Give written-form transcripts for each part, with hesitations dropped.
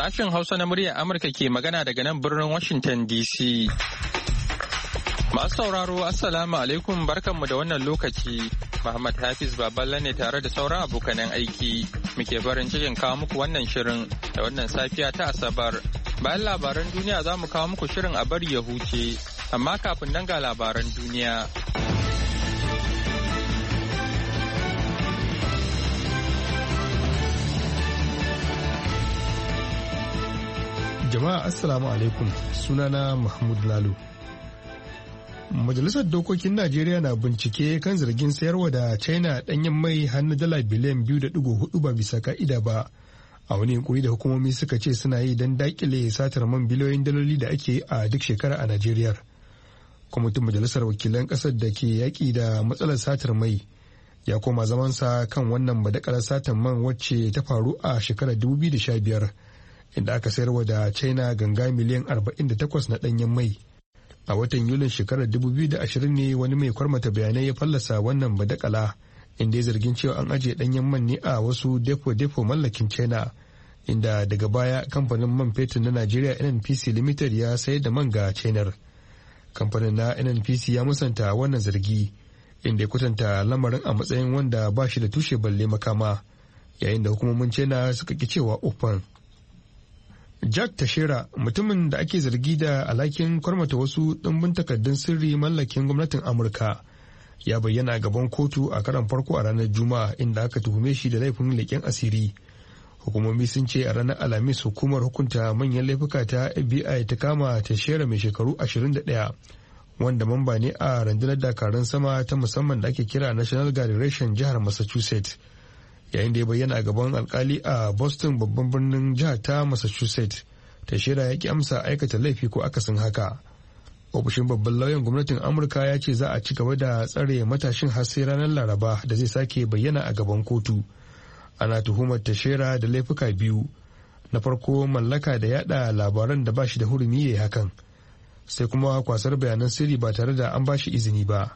Sashen Hausa na muryar Amurka ke magana daga nan birnin Washington DC. Masu sauraro, Assalamu alaikum, barkanmu da wannan lokaci. Muhammad Hafiz Baballa ne tare da sauran abokanan aiki. Muke farin cikin kawo muku wannan shirin da wannan safiya ta Asabar. Bayan labaran duniya za mu kawo muku shirin a bari ya huce. Amma kafin nan ga labaran duniya. Jama'a Assalamu alaikum, sunana Mahmud Lalo. Majalisar Dokokin Najeriya na bincike kan zargin sayarwa da China ɗanyen mai har na dala biliyan 2.4 ba bisa ka'ida ba, a wani yunkuri da hukumomi suka ce suna yi don dakile satar man biliyoyin daloli da ake a duk shekara a Najeriya. Kwamitin Majalisar Wakilan ƙasar da ke yaƙi da matsalar satar mai ya koma zamansa kan wannan badakalar satar man wacce ta faru a shekarar 2015. Inda aka sayarwa da China ganga miliyan 48 na ɗanyen mai. A watan Yulin shekarar 2020 ne wani mai kwarmata bayanai ya fallasa wannan badakala, inda ya zargin cewa an ajiye ɗanyen man ne a wasu depo-depo mallakin China, inda daga baya kamfanin man fetur na Najeriya NNPC Limited ya sayar da man ga China. Kamfanin na NNPC ya musanta wannan zargi, inda ya kwatanta lamarin a matsayin wanda ba shi da tushe balle makama, yayin da hukumomin China suka ki cewa uffan. Jack Tashera, mutumin da ake zargi da alhakin kwarmata wasu ɗimbin takardun sirri mallakin gwamnatin Amurka, ya bayyana a gaban kotu a karon farko a ranar Juma'a, inda aka tuhume shi da laifin leƙen asiri. Hukumomi sun ce a ranar Alhamis hukumar hukunta manyan laifuka ta FBI ta kama Tashera mai shekaru 21, wanda mamba ne a rundunar dakarun sama ta musamman da ake kira National Guard Reshen jihar Massachusetts. Yayin da ya bayyana a gaban alkali a Boston, babban birnin jihar ta Massachusetts, Tashera ya ki amsa aikata laifi ko akasin haka. Ofishin babban lauyan gwamnatin Amurka ya ce za a ci gaba da tsare matashin har sai ranar Laraba da zai sake bayyana a gaban kotu. Ana tuhumar Tashera da laifuka biyu. Na farko, mallaka da yada labaran da ba shi da hurumi yayi hakan, sai kuma kwasar bayanan sirri ba tare da an ba shi izini ba.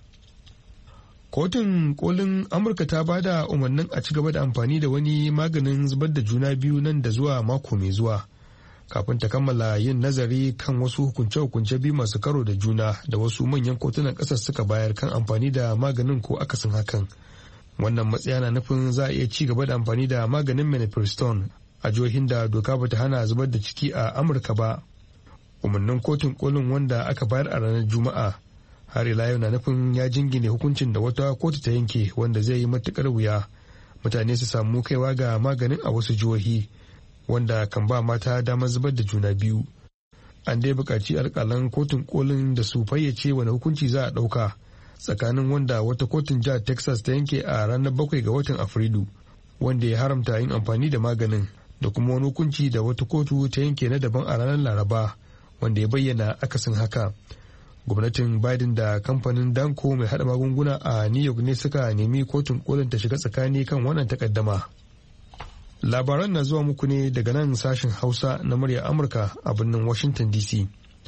Kotun kolin Amurka ta ba da umarnin a ci gaba da amfani da wani maganin zubar da juna biyu nan da zuwa mako mai zuwa, kafin ta kammala yin nazari kan wasu hukunce-hukunce biyu masu karo da juna da wasu manyan kotunan ƙasar suka bayar kan amfani da maganin ko akasin hakan. Wannan matsaya na nufin za a iya ci gaba da amfani da maganin mifepristone a jihohin da doka bata hana zubar da ciki a Amurka ba. Umarnin kotun kolin wanda aka bayar a ranar Juma'a har ila yau na nufin ya jingine hukuncin da wata kotu ta yanke, wanda zai yi matukar wuya mutane su samu kaiwa ga maganin a wasu jihohi, wanda kan ba mata damar zubar da juna biyu. An dai buƙaci alƙalan kotun kolin da su fayyace wani hukunci za a ɗauka tsakanin wanda wata kotun jihar Texas ta yanke a ranar 7 ga watan Afrilu, wanda ya haramta yin amfani da maganin, da kuma wani hukunci da wata kotu ta yanke na daban a ranar Laraba, wanda ya bayyana akasin haka. Gwamnatin Biden da kamfanin Danko mai hada magunguna a New York ne suka nemi kotun kolin ta shiga tsakani kan wannan takaddama. Labaran na zuwa muku ne daga nan sashen Hausa na murya Amurka a birnin Washington DC.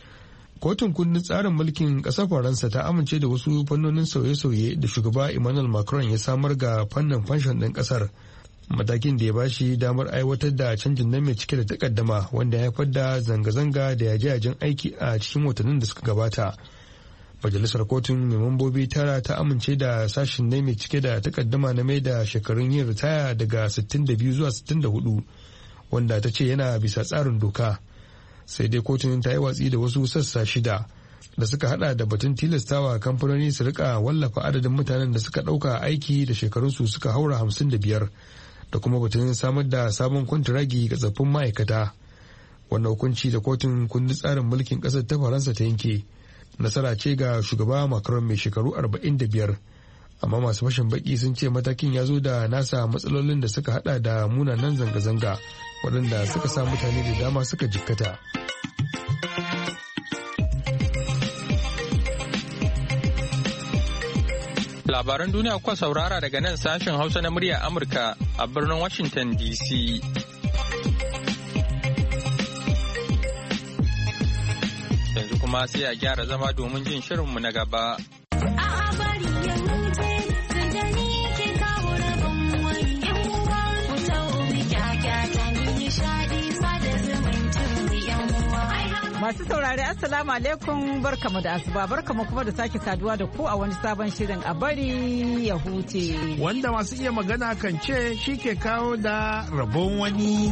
Kotun kundin tsarin mulkin ƙasar Faransa ta amince da wasu fannonin sauye-sauye da shugaba Emmanuel Macron ya samar ga fannin fanshon ɗin ƙasar, matakin da ya bashi damar aiwatar da canjin nan mai cike da takaddama, wanda ya haifar da zanga-zanga da yaje-yajen aiki a cikin watannin da suka gabata. Majalisar kotun mai mambobi 9 ta amince da sashin nan mai cike da takaddama na mai da shekarun yin ritaya daga 62 zuwa 64, wanda ta ce yana bisa tsarin doka. Sai dai kotun ta yi watsi da wasu sassa 6 da suka hada da batun tilastawa kamfanoni su rika wallafa adadin mutanen da suka dauka aiki da shekarunsu suka haura 55, da kuma batun samar da sabon kwantiragi ga tsaffin ma'aikata. Wannan hukunci da kotun kundin tsarin mulkin ƙasar ta Faransa ta yanke nasara ce ga shugaba Macron mai shekaru 45, amma masu fashin baki sun ce matakin ya zo da nasa matsalolin da suka hada da munanan zanga-zanga waɗanda suka sa mutane da dama suka jikkata. Labaran duniya kuka saurara daga nan sashen Hausa na murya Amurka a birnin Washington DC. Yanzu kuma sai a gyara zama domin jin shirinmu na gaba. Masu saurari Assalamu alaikum barkamu da asuba barkamu kuma da sake saduwa da ku a wani sabon shirin a bari ya huce. Wanda masu iya magana kan ce shi ke kawo da rabon wani.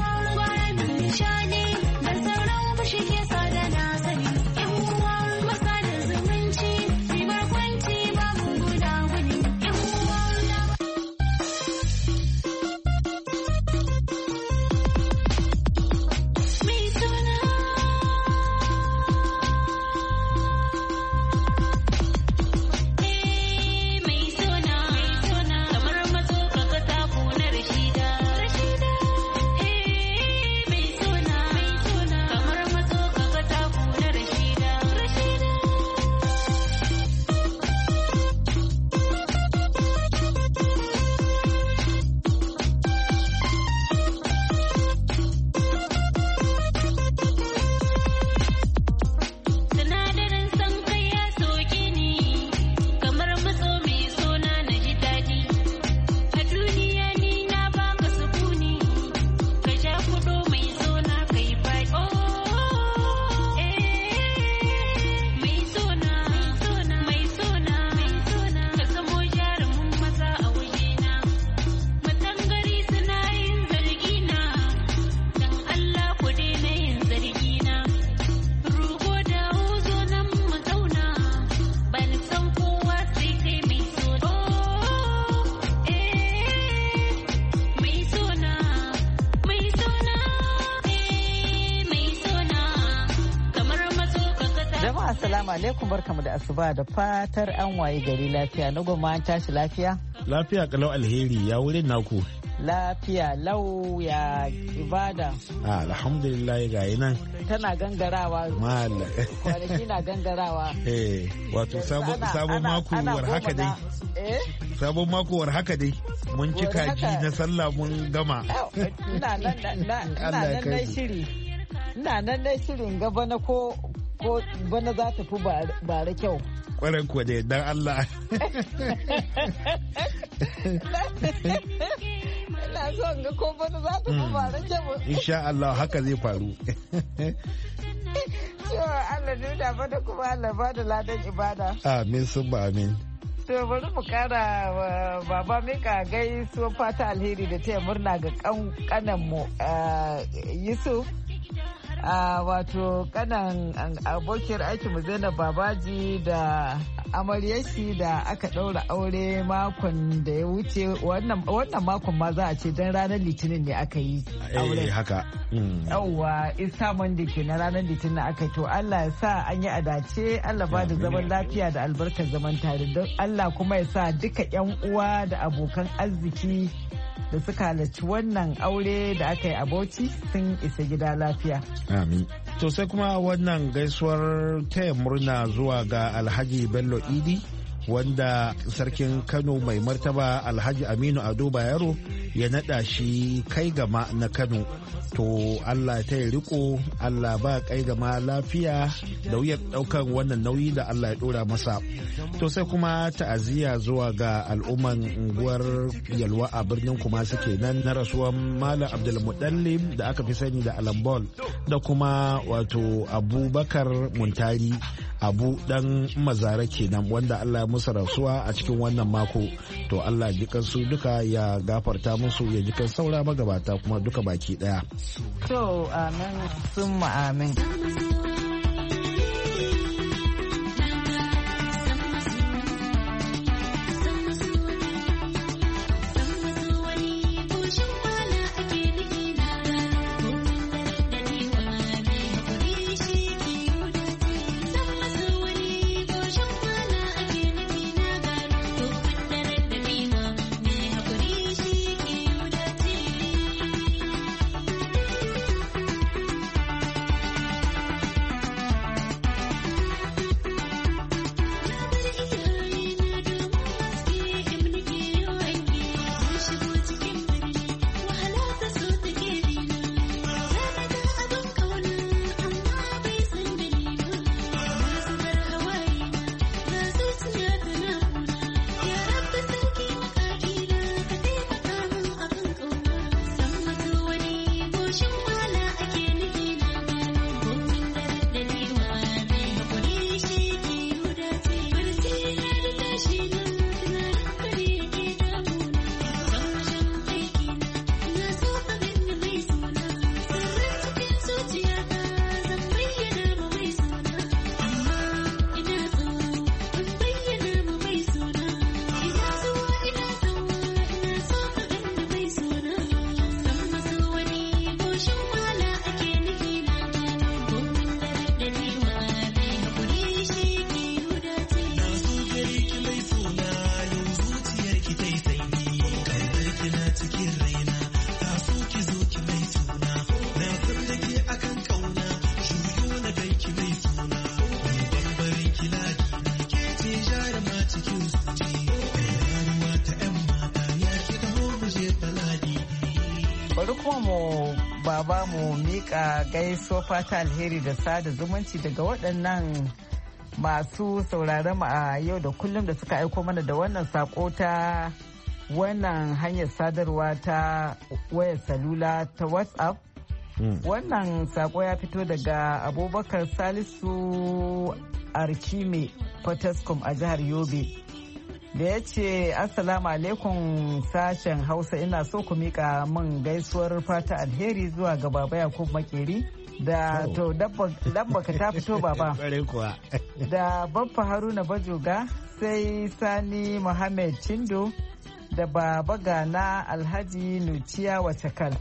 Assalamu alaikum barkamu da asuba da fatar an waye gari lafiya na goma an tashi lafiya? Lafiya kalau alheri ya wurin naku. Lafiya lau ya ibada. Alhamdulillah ga yi nan. Tana gangarawa. Mala. Kwanaki na gangarawa. Wato sabon mako war haka dai. Sabon mako war haka dai. Mun ci kaji na sallah mun gama. Ina nan shiri. Ina nan shirin gaba na ko bana za ta fi bara kyau. Kwarar kuwa da dan Allah. Ina so ga ko bana za ta fi bara kyau. Insha Allah haka zai faru. Allah nuna bada kuma Allah ba da ladan ibada. Amin sun ba amin. To bari mu kara wa baba mika gaisuwa fata alheri da taya murna ga kanan mu Yusuf. Wato kanan abokiyar aikinmu Zainab Babaji da amaryashi da aka ɗaura aure makon da ya wuce wannan makon ma za a ce don ranar litinin ne aka yi aure haka yawwa Easter Monday ke na ranar litinin aka yi to Allah ya sa an yi adace Allah ba da zaman lafiya da albarkar zaman tare don Allah kuma ya sa duka yan uwa da abokan arziki da suka halarci wannan aure da aka yi a Bauchi sun isa gida lafiya. Amin. To sai kuma wannan gaisuwar taya murna zuwa ga Alhaji Bello Idi wanda sarkin Kano mai martaba Alhaji Aminu Ado Bayero ya nada shi kai gama na Kano. To Allah ta yi riko, Allah ba kai gama lafiya da wuyar daukan wannan nauyi da Allah ya dora masa. To sai kuma ta'aziyya zuwa ga al'umman unguwar Yalwa a birnin Kumasi kenan na rasuwan Malam Abdulmudallib da aka fi sani da Alambol da kuma wato Abubakar Muntari Abu dan Mazara kenan wanda Allah ya musu rasuwa a cikin wannan mako. To Allah jikan su duka ya gafarta musu ya jikan saura magabata kuma duka baki daya. To amin summa amin. kuma mu mika gaisuwa fata alheri da sada zumunci daga waɗannan masu sauraron mu a yau da kullum da suka aiko mana da wannan sako ta wannan hanyar sadarwa ta wayar salula ta WhatsApp. Wannan sako ya fito daga Abubakar Salisu Arkime Potescom a jihar Yobe. Da ya ce assalamu alaikum sashen Hausa, ina so ku mika min gaisuwar fata alheri zuwa ga Baba Yakub Makeri da to dabba ka ta fito baba da Baffa Haruna Bajoga, sai Sani Muhammad Chindo da Baba Gana Alhaji Nuciya Wacakal,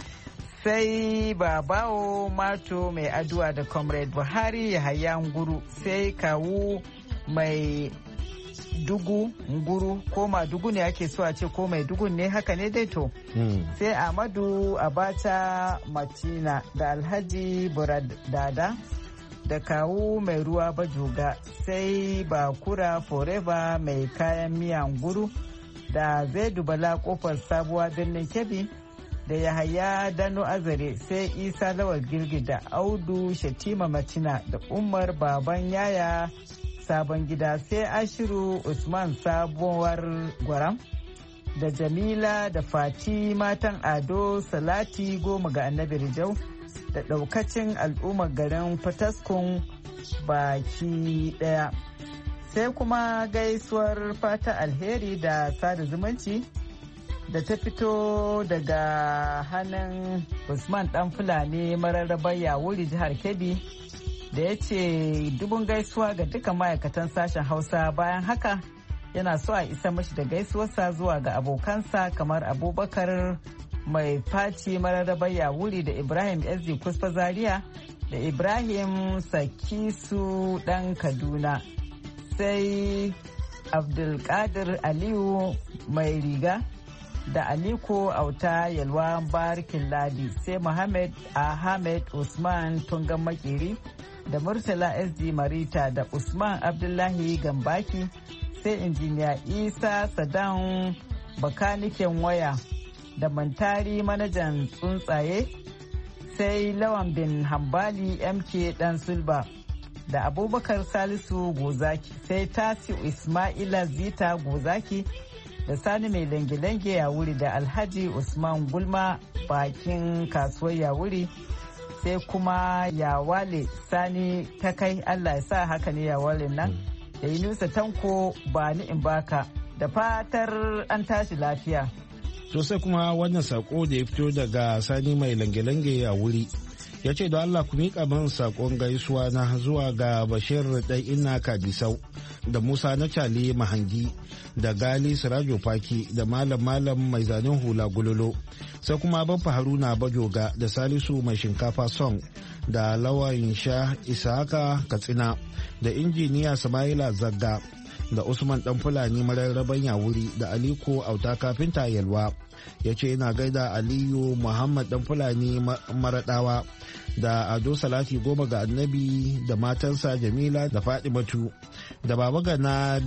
sai Babawo Mato mai addu'a da Comrade Buhari Yahaya Nguru, sai Kawu mai dugu nguru ko madugu ne ake so a ce ko mai dugun ne haka ne dai to sai Amadu Abacha Macina da Alhaji Buradada da Kawu mai ruwa Bajoga, sai Bakura Forever mai kayan miya nguru da Zaidu Bala kofar sabuwa birnin Kebbi da Yahaya Dano Azare, sai Isa Lawal Girgi da Audu Shatima Macina da Umar Baban Yaya Sabon Gida, sai Ashiru Usman Sabuwar Gwaram da Jamila da Fati matan Ado Salati Goma ga Annabi Rijau da daukacin al'ummar garin Fataskun baki daya. Sai kuma gaisuwar fata alheri da sada zumunci da ta fito daga hannun Usman Dan Fulani mararrabar Yawuri jihar Kebbi, da ya ce dubun gaisuwa ga duka ma'aikatan sashen Hausa. Bayan haka yana so a isa mashi da gaisuwarsa zuwa ga abokansa kamar Abubakar mai faci mararrabar Yawuri da Ibrahim SD Kusfa Zaria da Ibrahim Sakisu dan Kaduna, sai Abdulkadir Aliyu mai riga da Aliko Auta Yalwa Barikin Ladi, sai Muhammad Ahmed Usman Tungan Makeri da Murtala SD Marita da Usman Abdullahi Gambaki, sai Injiniya Isa Sadan bakaniken waya da Mantari manajan tsuntsaye, sai Lawan bin Hambali MK Dan Sulba da Abubakar Salisu Gozaki, sai Tasiu Ismaila Zita Gozaki da Sani mai lange-lange Yawuri da Alhaji Usman Gulma bakin kasuwar Yawuri, sai kuma Yawale Sani ta kai, Allah ya sa haka ne Yawale nan, da Yunusa Tanko ba ni in baka, da fatar an tashi lafiya. To sai kuma wannan sako da ya fito daga Sani mai lange-lange Yawuri, ya ce da Allah ku miƙa min sakon gaisuwa na zuwa ga Bashir ɗan Inna Kadisau da Musa na Cali Mahangi da Gali Sirajo Faki da Malam mai zanen hula Gulolo, sai kuma Baffa Haruna Bajoga da Salisu mai shinkafa Song da Lawan Sha Isaka Katsina da Injiniya Samaila Zagga da Usman Dan Fulani mararraban Yawuri da Aliko Auta Kafinta Yalwa. Ya ce yana gaida Aliyu Muhammad Dan Fulani Maradawa da Ado Salati Goma ga Annabi da matansa Jamila da Fadimatu da Baba Gana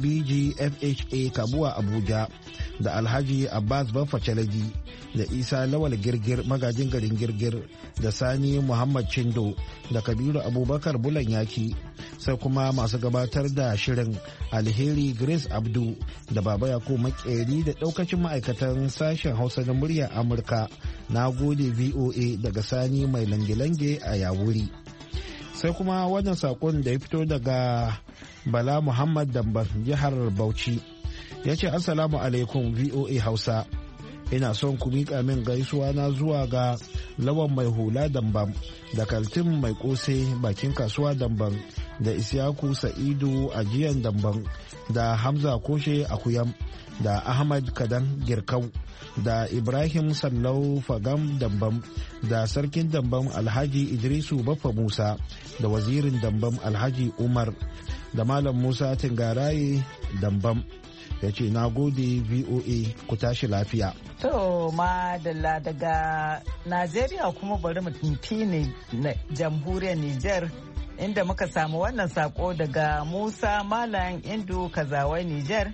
BGFHA Kabuwa Abuja da Alhaji Abbas Baffa Chalagi da Isa Lawal Girgir magajin garin Girgir da Sani Muhammad Chindo da Kabiru Abubakar Bulan Yaki, sai kuma masu gabatar da shirin Alheri Grace Abdu da Baba Yakubu Makeri da daukacin ma'aikatan sashen Hausa na muryar Amurka. Na gode VOA daga Sani mai lange-lange a Yawuri. Sai kuma wannan sakon da ya fito daga Bala Muhammad Dambar jihar Bauchi, ya ce Assalamu alaikum VOA Hausa, ina son ku miƙa min gaisuwa na zuwa ga Lawan mai hula Dambam da Kaltin mai kose bakin kasuwa Dambam da Isyaku Sa'idu ajiyan Dambam da Hamza Koshe Akuyam da Ahmad Kadan Girkau da Ibrahim Sallau Fagam Dambam da Sarkin Dambam Alhaji Idrisu Baffa Musa da Wazirin Dambam Alhaji Umar da Malam Musa Tingaraye Dambam. Ya ce na gode VOA ku tashi lafiya. To madalla daga Najeriya kuma bari mu tafi ne na jamhuriyar Nijar, inda muka samu wannan sako daga Musa Malam Indu Kazawai Nijar,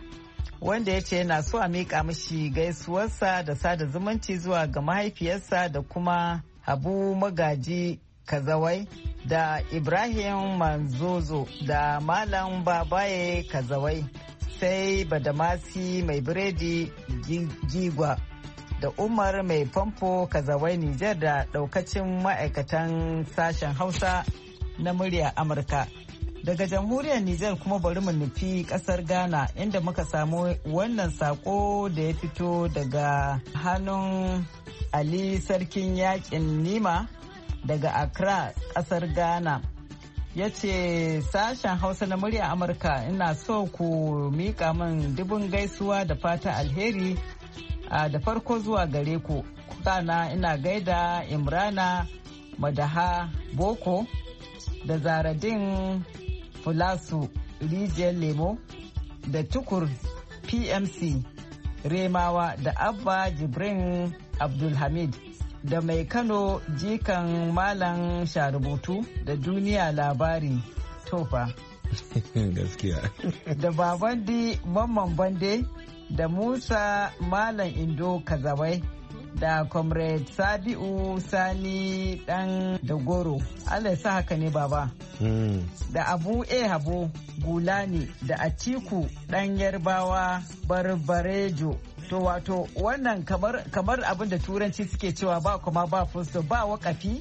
wanda ya ce yana so a miƙa mishi gaisuwarsa da sada zumunci zuwa ga mahaifiyarsa da kuma Habu Magaji Kazawai da Ibrahim Manzozo da Malam Babaye Kazawai, sai Badamasi Mai Biredi Gigwa da Umar Mai Famfo Kazawai Nijar da daukacin ma'aikatan sashen Hausa na murya Amurka. Daga jamhuriyar Nijar kuma bari mu nufi kasar Ghana inda muka samu wannan sako da ya fito daga hannun Ali Sarkin Yakin Nima daga Accra, kasar Ghana. Ya ce sashen Hausa na murya Amurka, ina so ku mika min dubun gaisuwa da fata alheri da farko zuwa gare ku. Kana ina gaida Imrana Madaha Boko da Zaradin Fulasu Rijiyar Lemo da Tukur PMC Remawa da Abba Jibrin Abdulhamid da Mai Kano jikan Malam Sharubutu da Duniya Labari Tofa. Gaskiya. Da Babandi Mamman Bande da Musa Malam Indo Kazawai da Comrade Sabi'u Sani Dan Dagoro. Allah ya sa haka ne baba. Da Abu Habu Gulani da Atiku Dan Yarbawa Barbarejo. To wato wannan kamar abin da turanci suke cewa ba kuma ba fusto ba wakafi.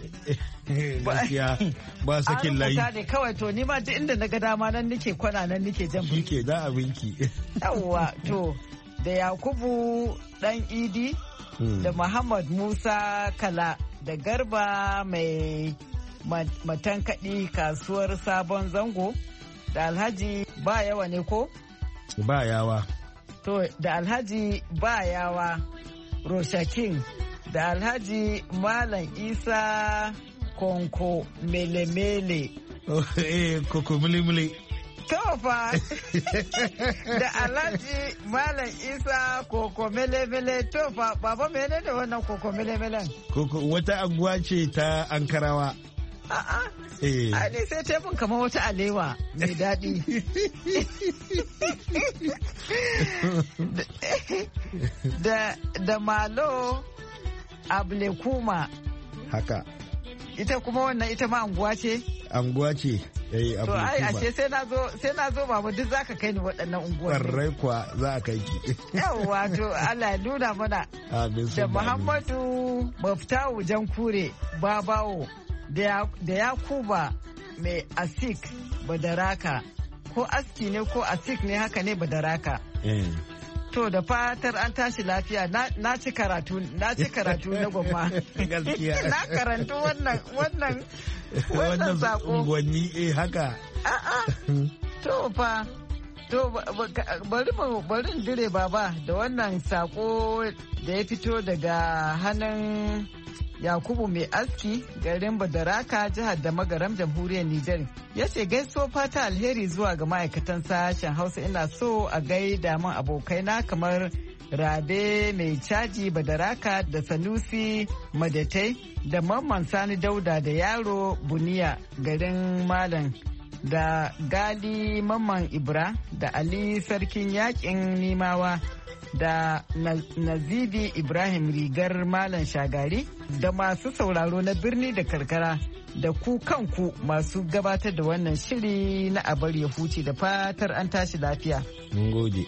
Ba sakin layi. An ne kawai to ni ma duk inda na ga dama nan nike kwana nan nike jan birki. Shike da abinki. Yawwa to da Yakubu Dan Idi da Muhammad Musa Kala da Garba Mai Matankaɗi kasuwar Sabon Zango da Alhaji Ba Yawa ne ko? Ba Yawa. To da Alhaji Ba Yawa Roshakin da Alhaji Malam Isa Konko Mele-mele. Koko mele-mele. Tofa da Alhaji Malam Isa Koko Mele-mele. Tofa baba mene da wannan Koko Mele-melen? Koko wata anguwa ce ta Ankarawa. A'a. A ne sai tefin kamar wata alewa mai daɗi. Da Malo Ablekuma. Haka. Ita kuma wannan ita ma anguwa ce? Anguwa ce. To ai ashe sai na zo babu duk zaka kai ni waɗannan unguwar. Ƙarrai kuwa za a kai ki. Yawwa to Allah ya nuna mana. Da Muhammadu Maftawu Jankure Babawo. Da Yakuba Mai Asik Badaraka, ko aski ne ko asik ne haka ne Badaraka. To da fatar an tashi lafiya na ci karatu na gwamma. Gaskiya. Na karantu wannan sako. Gwani haka. To fa to bari dire baba da wannan sako da ya fito daga hannun Yakubu Mai Aski garin Badaraka jihar da Magaram jamhuriyar Nijar. Ya ce gaiso fata alheri zuwa ga ma'aikatan sashen Hausa, ina so a gaida min abokaina kamar Rabe Mai Caji Badaraka da Sanusi Madatai da Mamman Sani Dauda da Yaro Buniya garin Malam da Gali Mamman Ibra da Ali Sarkin Yakin Nimawa da Nazibi Ibrahim Rigar Malam Shagari da masu sauraro na birni da karkara da ku kanku masu gabatar da wannan shiri na abar ya huce da fatar an tashi lafiya. Mun gode.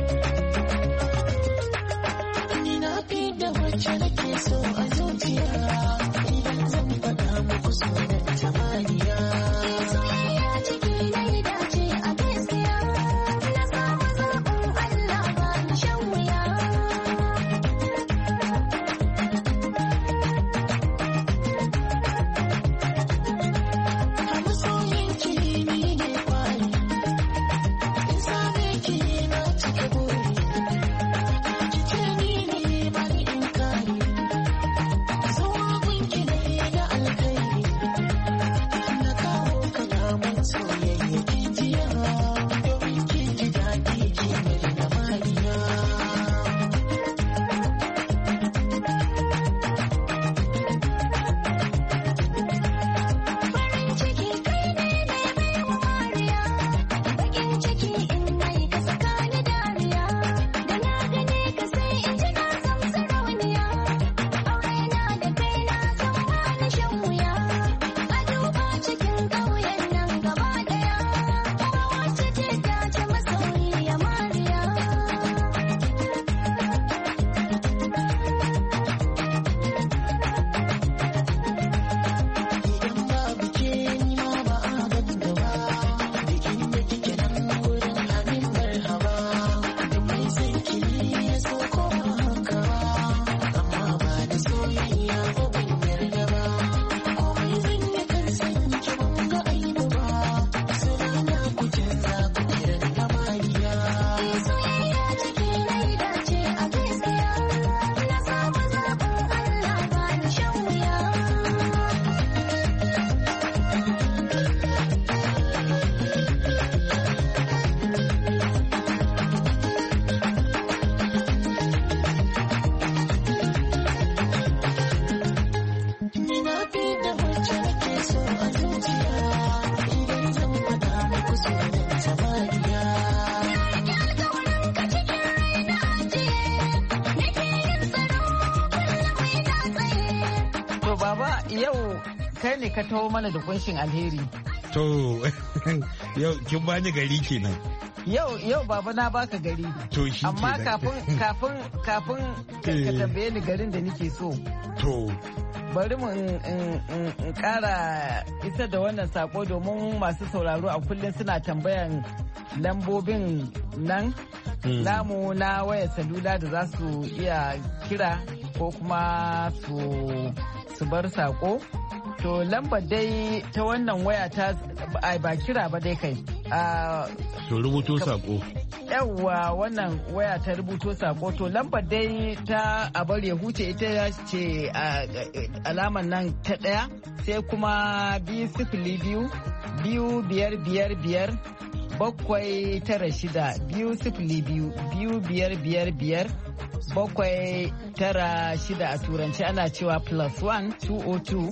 Ni na fi da wacce nake so a zuciya idan zan faɗa muku sunan jamaniya. kai ne ka taho mana da kunshin alheri. To yau kin bani gari kenan. Yau baba na baka gari. To shi amma kafin ka tambaye ni garin da nake so. To bari mu in kara isar da wannan sako domin masu sauraro a kullum suna tambayan lambobin nan namu na wayar salula da za su iya kira ko kuma su bar sako. To lambar dai ta wannan waya ta ba kira ba dai kai. To rubuto sako. Yawwa wannan waya ta rubuto sako. To lambar dai ta abar ya huce ita ce alaman nan ta ɗaya sai kuma 202 255 796 202 2555 796 a turanci ana cewa +1 202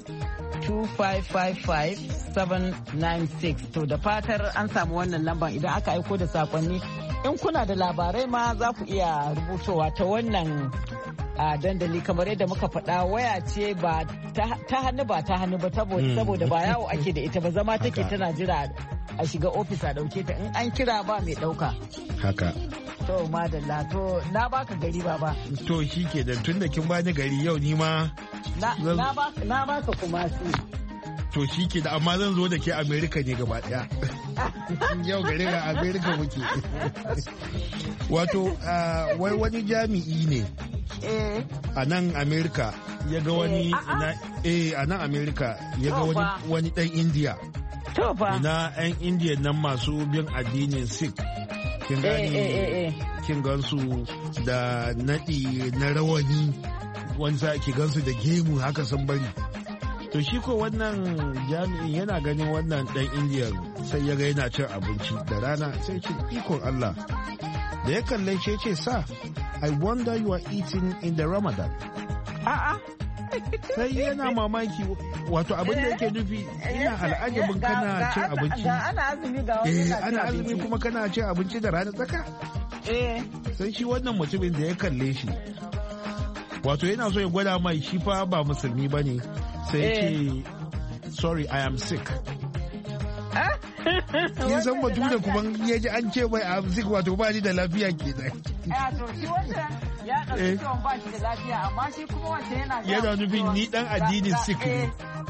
2555-796. To da fatar an samu wannan lambar idan aka aiko da sakonni. In kuna da labarai ma za ku iya rubutowa ta wannan dandali kamar yadda muka faɗa waya ce ba ta hannu ba saboda ba yawo ake da ita ba zama take tana jira a shiga ofis a ɗauke ta in an kira ba mai ɗauka. Haka. To madalla to na baka gari baba. To shi ke da tun da kin bani gari yau ni ma. Na baka kuma su. To shi ke da amma zan zo da ke Amerika ne gaba daya. Yau gari ga Amerika muke. Wato wai wani jami'i ne. A nan Amerika ya ga wani a nan Amerika ya ga wani dan Indiya. To fa. Ina 'yan Indiya nan masu bin addinin Sikh. Kin gani kin gansu da naɗi na rawani wani sa ki gansu da gemu haka sun bari. To shi ko wannan jami'in yana ganin wannan dan indiyan sai ya ga yana cin abinci da rana sai ce ikon Allah da ya kalle shi ce sa I wonder you are eating in the Ramadan. A'a. Sai yana mamaki wato abin da yake nufi ina al'ajabin kana cin abinci. Ana azumi ga wani ana azumi kuma kana cin abinci da rana tsaka. Sai shi wannan mutumin da ya kalle shi wato yana so ya gwada mai shi fa ba musulmi ba ne sai ce sorry I am sick. Kin san mutum da kuma ya ji an ce mai I am sick wato ba ni da lafiya kenan. To shi wannan ya ɗauki cewa ba shi da lafiya amma shi kuma wancan yana nufin ni dan addinin Sikh ne.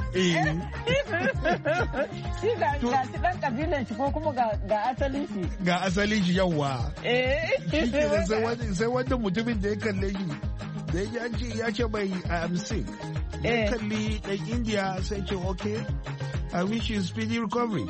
Shi ga shi dan kabilan shi ko kuma ga asalin shi. Ga asalin shi yawa. Shi ke sai wanda mutumin da ya kalle shi da ya ce ya ce mai I am sick. Ya kalli dan India sai ce okay I wish you speedy recovery.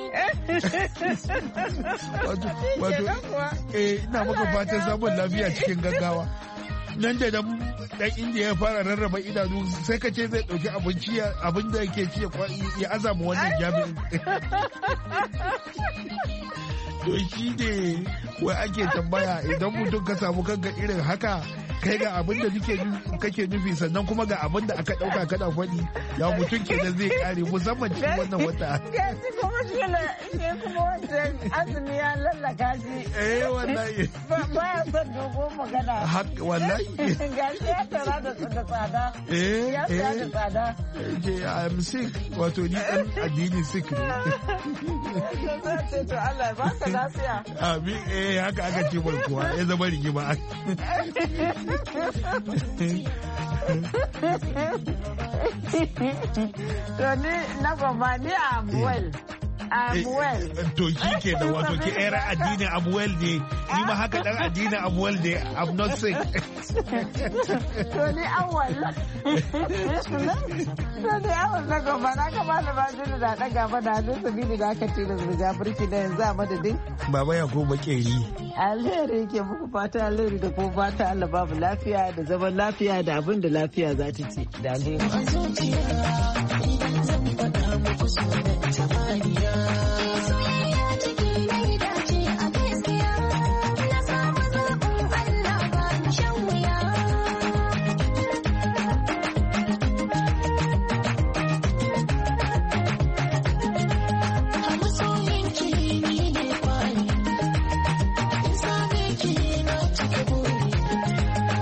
Wato ina maka fatan samun lafiya cikin gaggawa. Nan da nan dan Indiya ya fara rarraba idanu sai ka ce zai dauki abin da yake ci ya azama wannan jami'in. To shi ne wai ake tambaya idan mutum ka samu kanka irin haka kai ga abin da kake nufi sannan kuma ga abin da aka dauka kana faɗi ya mutum kenan zai kare musamman cikin wannan wata. Gashi kuma shi kuma wancan azumi ya lallaka shi. Wallahi. Ba ya son dogon magana. Wallahi. Gashi ya tara da tsada. Ya tara da tsada. I am sick wato ni dan addini sick ne. To Allah ya baka lafiya. Amin haka aka ce mai kuwa ya zama rigima. To ni na gaba ni Amuel. To shi ke da wato ki era addinin Amuel ne ni ma haka dan addinin Amuel ne I'm not sick. To ni awal. To ni awal na gaba na gaba da ba jini da daga ba da hannun sabili da aka tilo da birki da yanzu a madadin. Baba ya ko bakeri. Alheri ke muku fata alheri da kuma fata Allah babu lafiya da zaman lafiya da abin da lafiya za ta ci da alheri.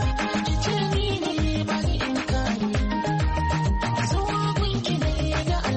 Zuwa gunki ne ga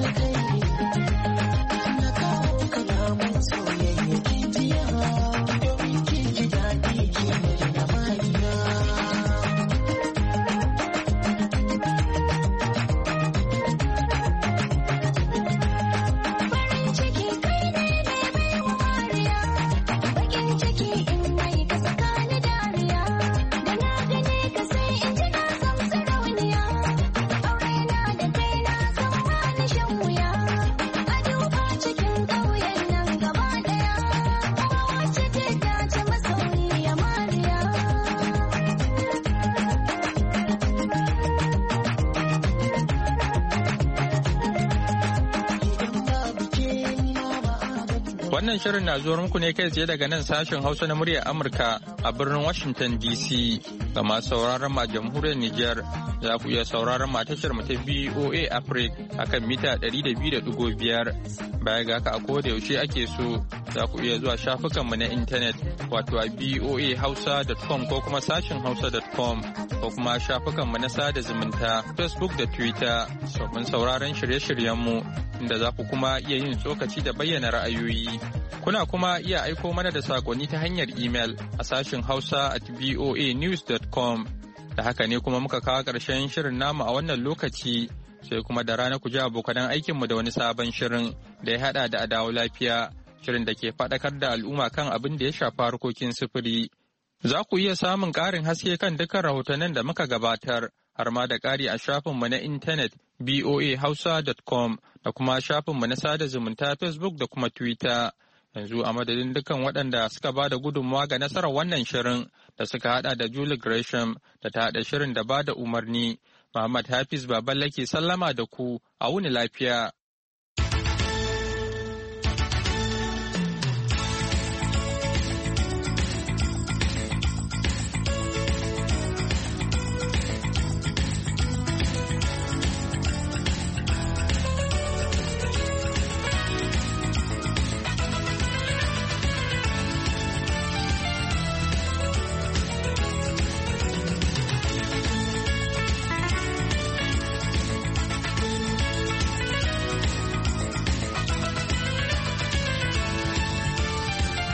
Wannan shirin na zuwa muku ne kai tsaye daga nan sashen Hausa na muryar Amurka a birnin Washington DC. Ga masu sauraron ma jamhuriyar Nijar za ku iya sauraron ma tashar mu ta BOA Africa akan mita 200.5. Baya ga haka a koda yaushe ake so za ku iya zuwa shafukanmu na intanet wato a boahausa.com ko kuma sashen hausa.com ko kuma shafukanmu na sada zumunta Facebook da Twitter domin sauraron shirye-shiryenmu inda za ku kuma iya yin tsokaci da bayyana ra'ayoyi. Kuna kuma iya aiko mana da sakonni ta hanyar imel a sashen hausa@voanews.com. Da haka ne kuma muka kawo ƙarshen shirin namu a wannan lokaci sai kuma da rana ku ji abokan aikinmu da wani sabon shirin da ya haɗa da adawo lafiya. Shirin da ke faɗakar da al'umma kan abin da ya shafi harkokin sufuri. Za ku iya samun ƙarin haske kan dukkan rahotannin da muka gabatar, har ma da ƙari a shafinmu na intanet boahausa.com da kuma shafinmu na sada zumunta Facebook da kuma Twitter. Yanzu a madadin dukkan waɗanda suka ba da gudunmawa ga nasarar wannan shirin da suka haɗa da Julie Gresham da ta haɗa shirin da ba da umarni. Muhammad Hafiz Baballe ke sallama da ku a wuni lafiya.